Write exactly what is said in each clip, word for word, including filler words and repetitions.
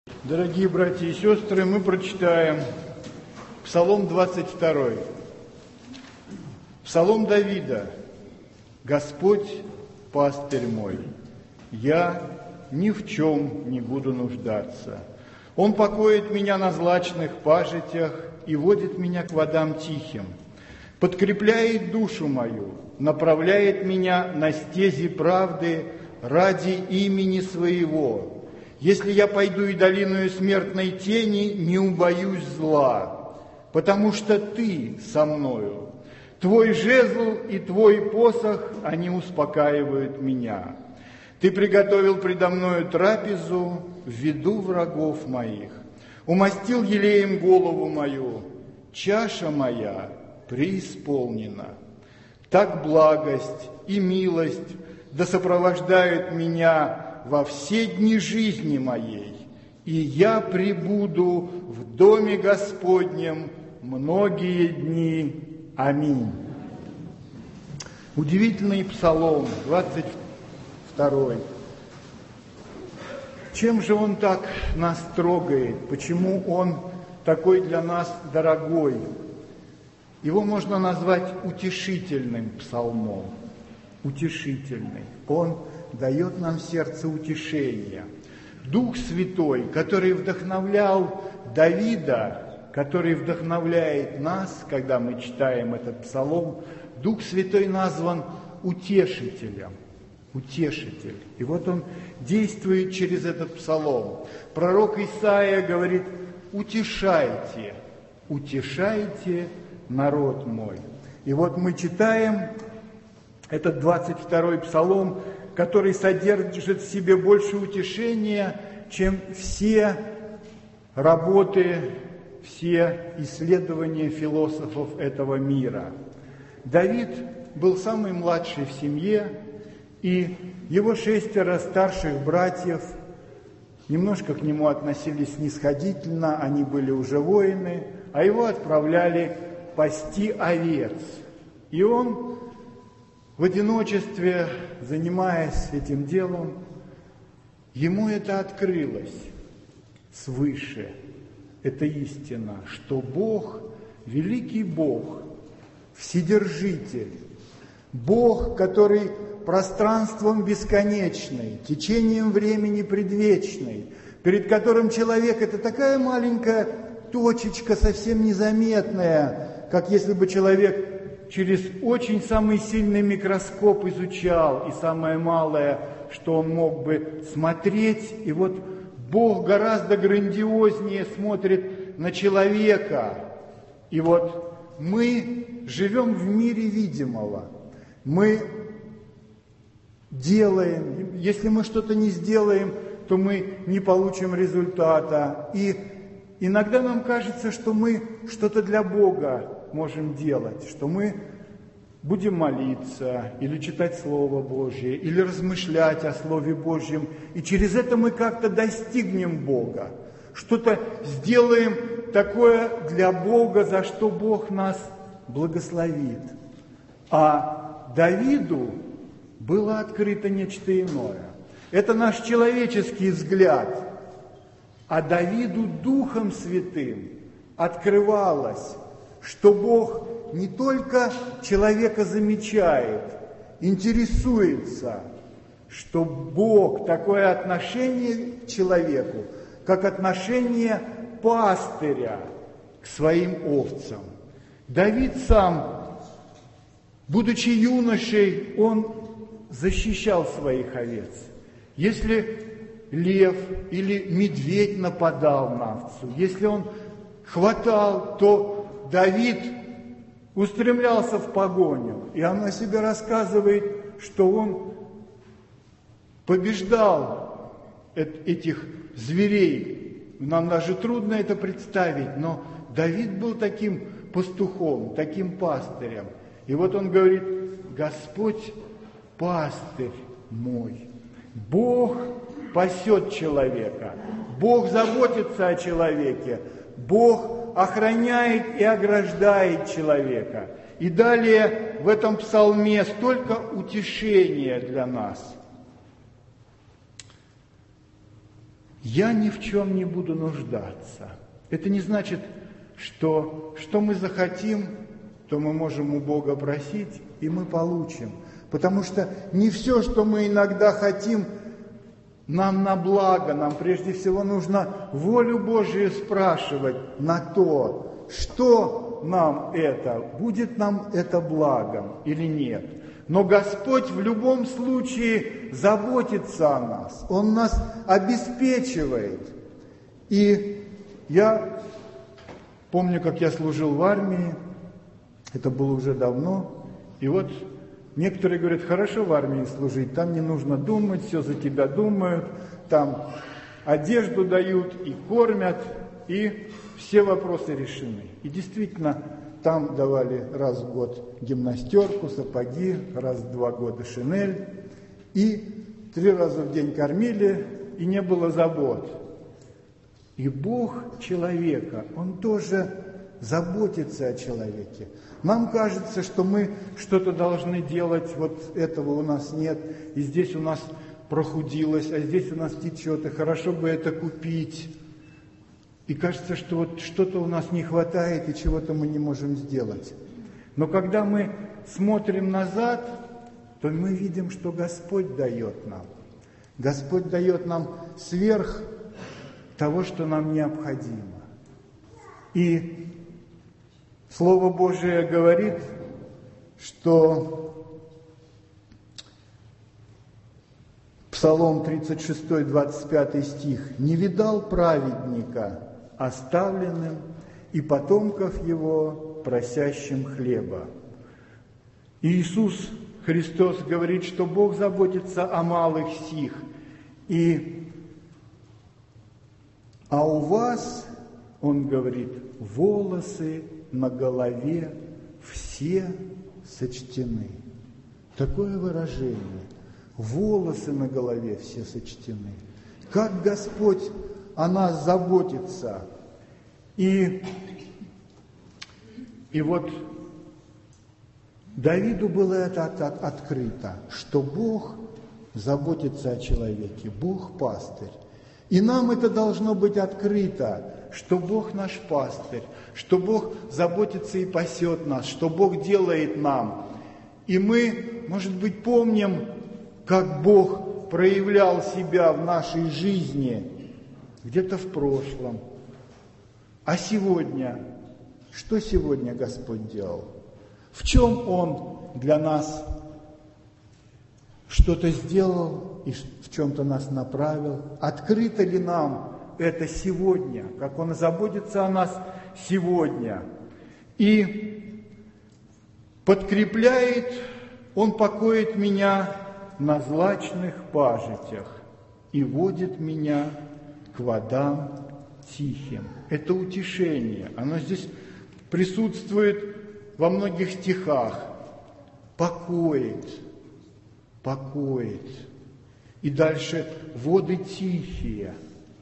Дорогие братья и сестры, мы прочитаем Псалом двадцать второй. Псалом Давида. «Господь, пастырь мой, я ни в чем не буду нуждаться. Он покоит меня на злачных пажитях и водит меня к водам тихим, подкрепляет душу мою, направляет меня на стези правды ради имени своего. Если я пойду и долиною смертной тени, не убоюсь зла, потому что Ты со мною. Твой жезл и Твой посох, они успокаивают меня. Ты приготовил предо мною трапезу в виду врагов моих. Умастил елеем голову мою, чаша моя преисполнена. Так благость и милость да сопровождают меня во все дни жизни моей, и я пребуду в доме Господнем многие дни. Аминь». Удивительный псалом, двадцать второй. Чем же он так нас трогает? Почему он такой для нас дорогой? Его можно назвать утешительным псалмом. Утешительный. Он дает нам в сердце утешение. Дух Святой, который вдохновлял Давида, который вдохновляет нас, когда мы читаем этот псалом, Дух Святой назван утешителем. Утешитель. И вот он действует через этот псалом. Пророк Исаия говорит: «Утешайте, утешайте народ мой». И вот мы читаем этот двадцать второй псалом, который содержит в себе больше утешения, чем все работы, все исследования философов этого мира. Давид был самый младший в семье, и его шестеро старших братьев немножко к нему относились снисходительно, они были уже воины, а его отправляли пасти овец. И он в одиночестве, занимаясь этим делом, ему это открылось свыше. Это истина, что Бог, великий Бог, Вседержитель, Бог, который пространством бесконечной, течением времени предвечной, перед которым человек – это такая маленькая точечка, совсем незаметная, как если бы человек через очень самый сильный микроскоп изучал, и самое малое, что он мог бы смотреть, и вот Бог гораздо грандиознее смотрит на человека. И вот мы живем в мире видимого. Мы делаем, если мы что-то не сделаем, то мы не получим результата. И иногда нам кажется, что мы что-то для Бога можем делать, что мы будем молиться, или читать Слово Божье, или размышлять о Слове Божьем, и через это мы как-то достигнем Бога, что-то сделаем такое для Бога, за что Бог нас благословит. А Давиду было открыто нечто иное. Это наш человеческий взгляд, а Давиду Духом Святым открывалось, что Бог не только человека замечает, интересуется, что Бог такое отношение к человеку, как отношение пастыря к своим овцам. Давид сам, будучи юношей, он защищал своих овец. Если лев или медведь нападал на овцу, если он хватал, то Давид устремлялся в погоню, и он о себе рассказывает, что он побеждал этих зверей. Нам даже трудно это представить, но Давид был таким пастухом, таким пастырем. И вот он говорит: «Господь пастырь мой». Бог пасет человека, Бог заботится о человеке, Бог охраняет и ограждает человека. И далее в этом псалме столько утешения для нас. я ни в чем не буду нуждаться. Это не значит, что что мы захотим, то мы можем у Бога просить, и мы получим. Потому что не все, что мы иногда хотим, нам на благо. Нам прежде всего нужно волю Божию спрашивать на то, что нам это, будет нам это благом или нет. Но Господь в любом случае заботится о нас. Он нас обеспечивает. И я помню, как я служил в армии. Это было уже давно. И вот некоторые говорят, хорошо в армии служить, там не нужно думать, все за тебя думают, там одежду дают и кормят, и все вопросы решены. И действительно, там давали раз в год гимнастерку, сапоги, раз в два года шинель, и три раза в день кормили, и не было забот. И Бог человека, Он тоже заботится о человеке. Нам кажется, что мы что-то должны делать, вот этого у нас нет, и здесь у нас прохудилось, а здесь у нас течет, и хорошо бы это купить. И кажется, что вот что-то у нас не хватает, и чего-то мы не можем сделать. Но когда мы смотрим назад, то мы видим, что Господь дает нам. Господь дает нам сверх того, что нам необходимо. И Слово Божие говорит, что Псалом тридцать шесть, двадцать пятый стих: «Не видал праведника оставленным, и потомков его просящим хлеба». И Иисус Христос говорит, что Бог заботится о малых сих. И а у вас, Он говорит, волосы на голове все сочтены. Такое выражение. Волосы на голове все сочтены. Как Господь о нас заботится. И, и вот Давиду было это от, от, открыто, что Бог заботится о человеке, Бог пастырь. И нам это должно быть открыто, что Бог наш пастырь, что Бог заботится и пасет нас, что Бог делает нам. И мы, может быть, помним, как Бог проявлял себя в нашей жизни где-то в прошлом. А сегодня, что сегодня Господь делал? В чем Он для нас что-то сделал и в чем-то нас направил? Открыто ли нам это сегодня, как Он заботится о нас сегодня? И подкрепляет, Он покоит меня на злачных пажитях и водит меня к водам тихим. Это утешение, оно здесь присутствует во многих стихах. Покоит, покоит. И дальше воды тихие.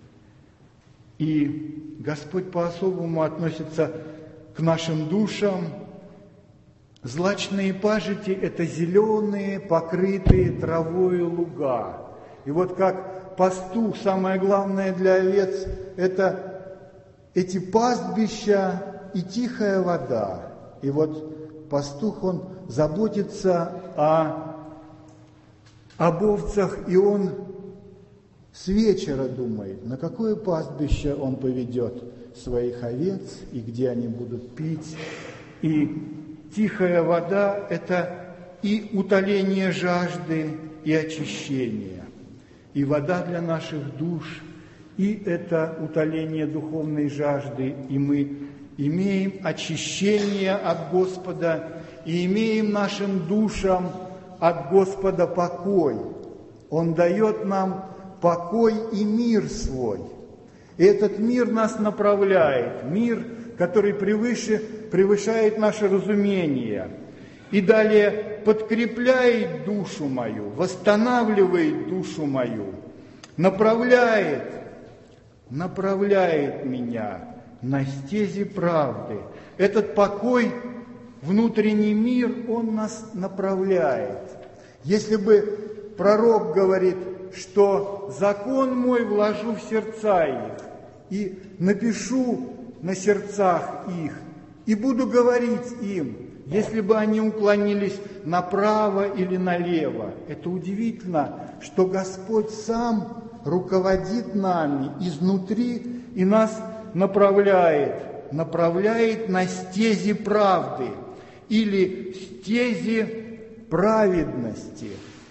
И Господь по-особому относится к нашим душам. Злачные пажити – это зеленые, покрытые травою луга. И вот как пастух, самое главное для овец – это эти пастбища и тихая вода. И вот пастух, он заботится о, об овцах, и он с вечера думает, на какое пастбище он поведет своих овец, и где они будут пить. И тихая вода – это и утоление жажды, и очищение. И вода для наших душ, и это утоление духовной жажды, и мы имеем очищение от Господа, и имеем нашим душам от Господа покой. Он дает нам покой и мир свой. И этот мир нас направляет, мир, который превыше, превышает наше разумение. И далее подкрепляет душу мою, восстанавливает душу мою, направляет, направляет меня на стези правды. Этот покой, внутренний мир, он нас направляет. Если бы пророк говорит, что закон мой вложу в сердца их, и напишу на сердцах их, и буду говорить им, если бы они уклонились направо или налево. Это удивительно, что Господь сам руководит нами изнутри и нас направляет, направляет на стези правды или стези праведности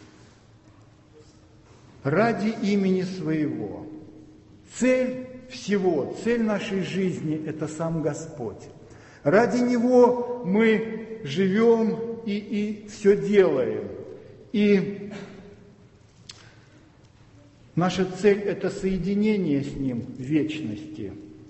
ради имени Своего. Цель всего, цель нашей жизни – это сам Господь. Ради Него мы живем и, и все делаем. И наша цель – это соединение с Ним в вечности.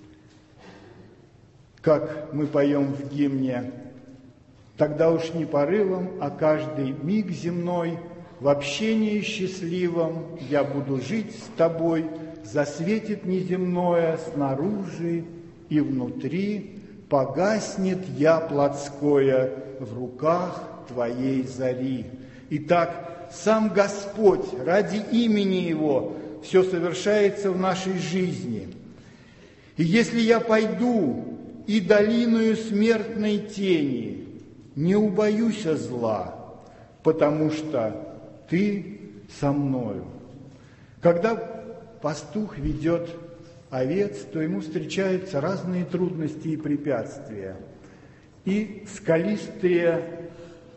Как мы поем в гимне: «Тогда уж не порывом, а каждый миг земной, в общении счастливом я буду жить с Тобой, засветит неземное снаружи и внутри, погаснет я плотское в руках Твоей зари». Итак, сам Господь ради имени Его все совершается в нашей жизни. И если я пойду и долиною смертной тени, не убоюсь зла, потому что Ты со мною. Когда пастух ведет овец, то ему встречаются разные трудности и препятствия. И скалистые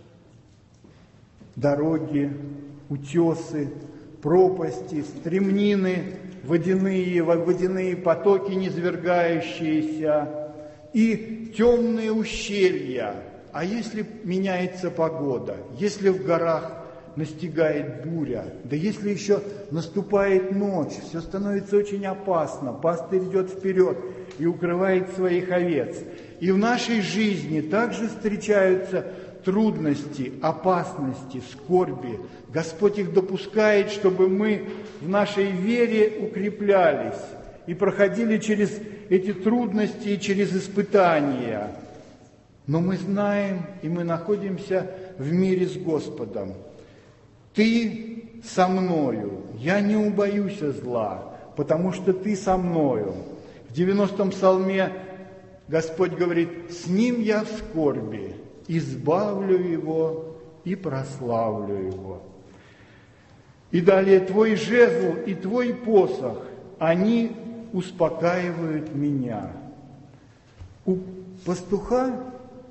дороги, утесы, пропасти, стремнины, водяные, водяные потоки, низвергающиеся, и темные ущелья. А если меняется погода, если в горах настигает буря, да если еще наступает ночь, все становится очень опасно, пастырь идет вперед и укрывает своих овец. И в нашей жизни также встречаются трудности, опасности, скорби. Господь их допускает, чтобы мы в нашей вере укреплялись и проходили через эти трудности и через испытания. Но мы знаем, и мы находимся в мире с Господом. Ты со мною, я не убоюсь зла, потому что Ты со мною. В девяностом псалме Господь говорит: «С Ним я в скорби, избавлю Его и прославлю Его». И далее: «Твой жезл и Твой посох, они успокаивают меня». У пастуха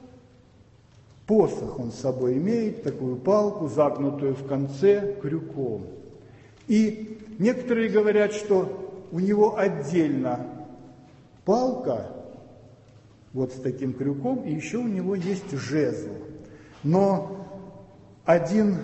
посох он с собой имеет, такую палку, загнутую в конце крюком. И некоторые говорят, что у него отдельно палка, вот с таким крюком, и еще у него есть жезл. Но один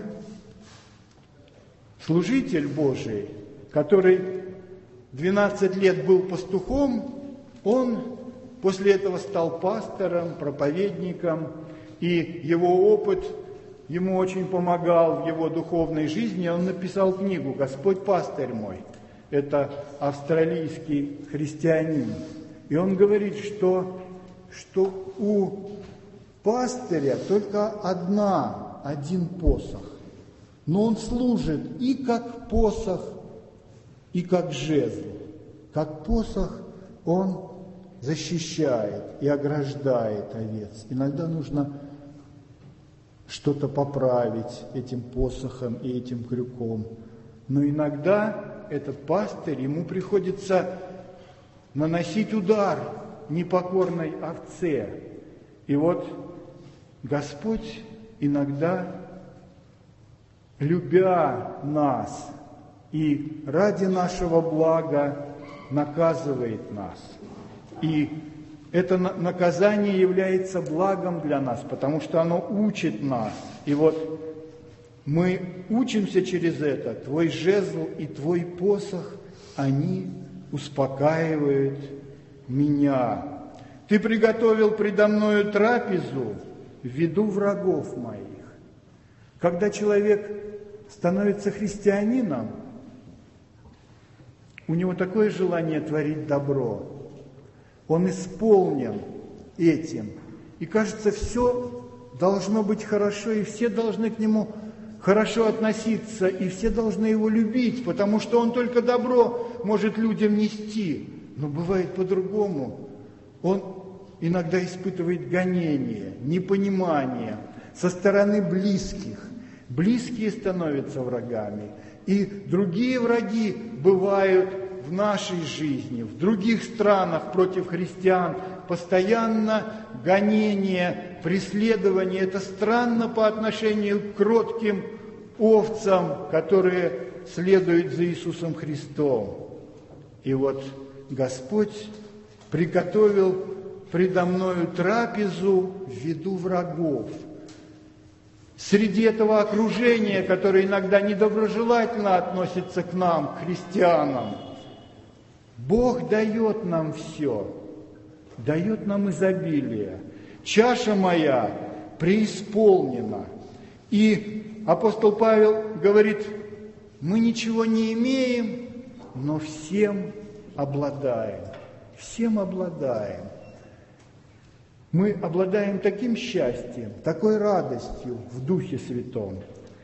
служитель Божий, который двенадцать лет был пастухом, он после этого стал пастором, проповедником, и его опыт ему очень помогал в его духовной жизни. Он написал книгу «Господь пастырь мой». Это австралийский христианин. И он говорит, что, что у пастыря только одна, один посох. Но он служит и как посох, и как жезл. Как посох он защищает и ограждает овец. Иногда нужно что-то поправить этим посохом и этим крюком. Но иногда этот пастырь, ему приходится наносить удар непокорной овце. И вот Господь иногда, любя нас и ради нашего блага, наказывает нас. И это наказание является благом для нас, потому что оно учит нас. И вот мы учимся через это. Твой жезл и Твой посох, они успокаивают меня. Ты приготовил предо мною трапезу в виду врагов моих. Когда человек становится христианином, у него такое желание творить добро. Он исполнен этим. И кажется, все должно быть хорошо, и все должны к нему хорошо относиться, и все должны его любить, потому что он только добро может людям нести. Но бывает по-другому. Он иногда испытывает гонение, непонимание со стороны близких. Близкие становятся врагами. И другие враги бывают в нашей жизни, в других странах против христиан. Постоянно гонение, преследование. Это странно по отношению к кротким овцам, которые следуют за Иисусом Христом. И вот Господь приготовил предо мною трапезу в виду врагов. Среди этого окружения, которое иногда недоброжелательно относится к нам, к христианам, Бог дает нам все, дает нам изобилие. Чаша моя преисполнена. И апостол Павел говорит, мы ничего не имеем, но всем обладаем. Всем обладаем. Мы обладаем таким счастьем, такой радостью в Духе Святом.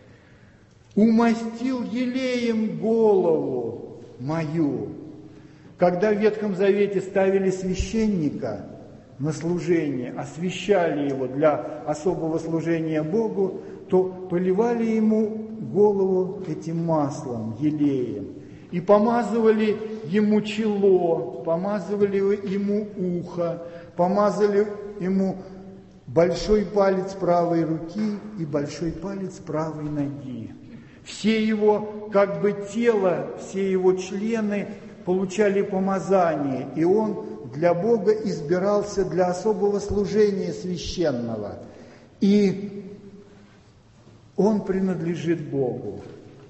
Умастил елеем голову мою. Когда в Ветхом Завете ставили священника на служение, освящали его для особого служения Богу, то поливали ему голову этим маслом, елеем. И помазывали ему чело, помазывали ему ухо, помазали ему большой палец правой руки и большой палец правой ноги. Все его, как бы тело, все его члены получали помазание, и он для Бога избирался для особого служения священного. И он принадлежит Богу.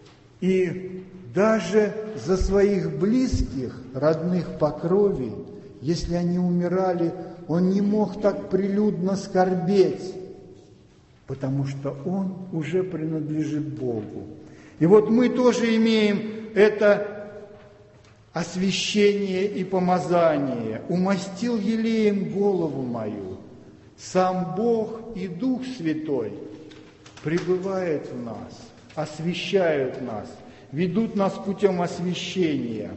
И даже за своих близких, родных по крови, если они умирали, он не мог так прилюдно скорбеть, потому что он уже принадлежит Богу. И вот мы тоже имеем это освящение и помазание. Умастил елеем голову мою. Сам Бог и Дух Святой пребывают в нас, освящают нас, ведут нас путем освящения.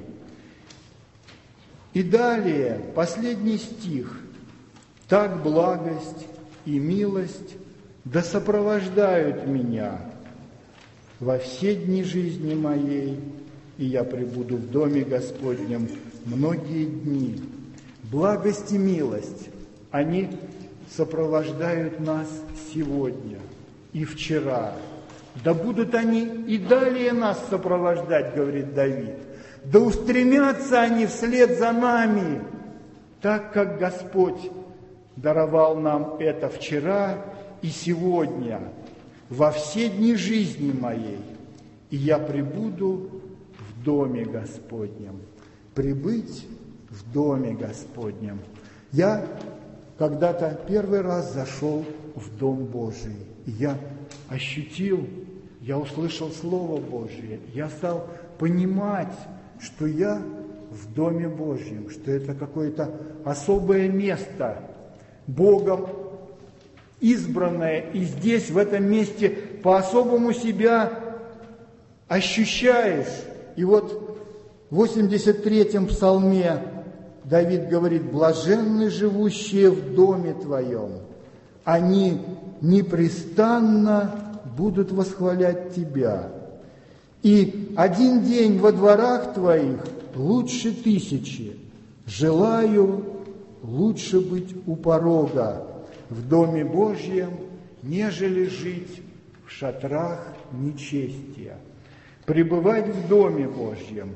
И далее, последний стих. «Так благость и милость да сопровождают меня во все дни жизни моей, и я пребуду в доме Господнем многие дни». Благость и милость, они сопровождают нас сегодня и вчера. Да будут они и далее нас сопровождать, говорит Давид. Да устремятся они вслед за нами, так как Господь даровал нам это вчера и сегодня, во все дни жизни моей, и я пребуду в доме Господнем. Прибыть в доме Господнем. Я когда-то первый раз зашел в Дом Божий, и я ощутил, я услышал Слово Божие, я стал понимать, что я в Доме Божьем, что это какое-то особое место, Богом избранное, и здесь, в этом месте, по-особому себя ощущаешь. И вот в восемьдесят третьем псалме Давид говорит: «Блаженны живущие в доме Твоем, они непрестанно будут восхвалять Тебя. И один день во дворах Твоих лучше тысячи. Желаю лучше быть у порога в Доме Божьем, нежели жить в шатрах нечестия». Пребывать в Доме Божьем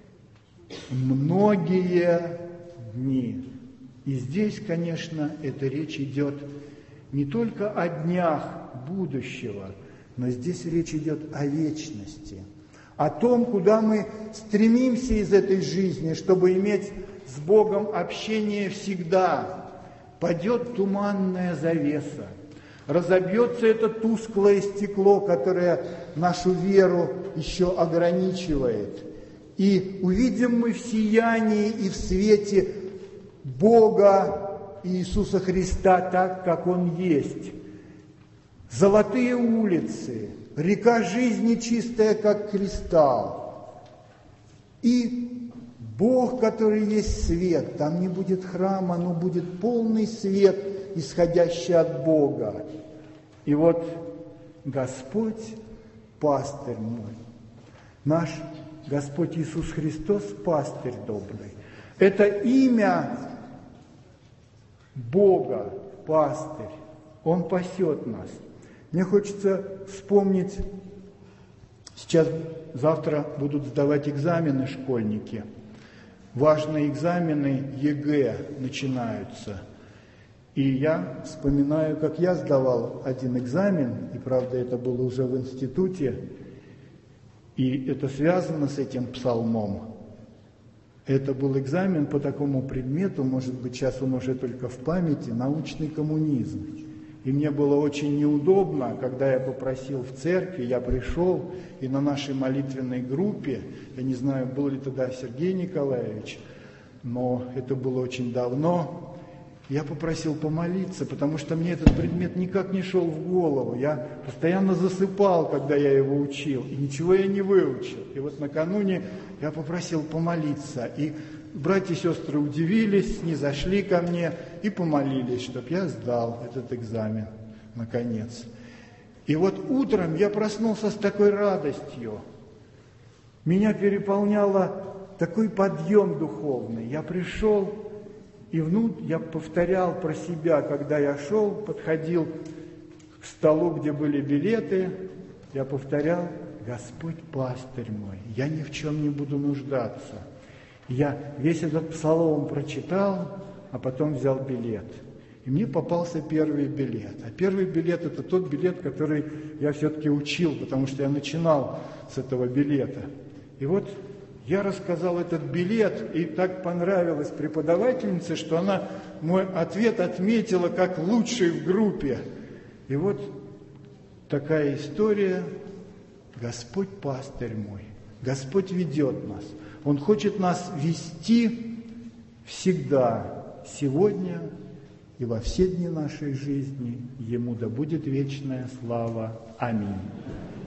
многие дни. И здесь, конечно, эта речь идет не только о днях будущего, но здесь речь идет о вечности, о том, куда мы стремимся из этой жизни, чтобы иметь с Богом общение всегда. Падет туманная завеса, разобьется это тусклое стекло, которое нашу веру еще ограничивает, и увидим мы в сиянии и в свете Бога Иисуса Христа так, как Он есть. Золотые улицы, река жизни чистая, как кристалл. И Бог, который есть свет, там не будет храма, но будет полный свет, исходящий от Бога. И вот Господь, пастырь мой, наш Господь Иисус Христос, пастырь добрый. Это имя Бога, пастырь. Он пасет нас. Мне хочется вспомнить, сейчас, завтра будут сдавать экзамены школьники. Важные экзамены ЕГЭ начинаются. И я вспоминаю, как я сдавал один экзамен, и правда это было уже в институте, и это связано с этим псалмом. Это был экзамен по такому предмету, может быть, сейчас он уже только в памяти, научный коммунизм. И мне было очень неудобно, когда я попросил в церкви, я пришел, и на нашей молитвенной группе, я не знаю, был ли тогда Сергей Николаевич, но это было очень давно, я попросил помолиться, потому что мне этот предмет никак не шел в голову. Я постоянно засыпал, когда я его учил, и ничего я не выучил. И вот накануне я попросил помолиться, и братья и сестры удивились, снизошли ко мне и помолились, чтобы я сдал этот экзамен, наконец. И вот утром я проснулся с такой радостью. Меня переполняло такой подъем духовный. Я пришел, и внут я повторял про себя, когда я шел, подходил к столу, где были билеты, я повторял: Господь пастырь мой, я ни в чем не буду нуждаться. Я весь этот псалом прочитал, а потом взял билет. И мне попался первый билет. А первый билет – это тот билет, который я все-таки учил, потому что я начинал с этого билета. И вот я рассказал этот билет, и так понравилось преподавательнице, что она мой ответ отметила как лучший в группе. И вот такая история. Господь пастырь мой, Господь ведет нас. Он хочет нас вести всегда, сегодня и во все дни нашей жизни. Ему да будет вечная слава. Аминь.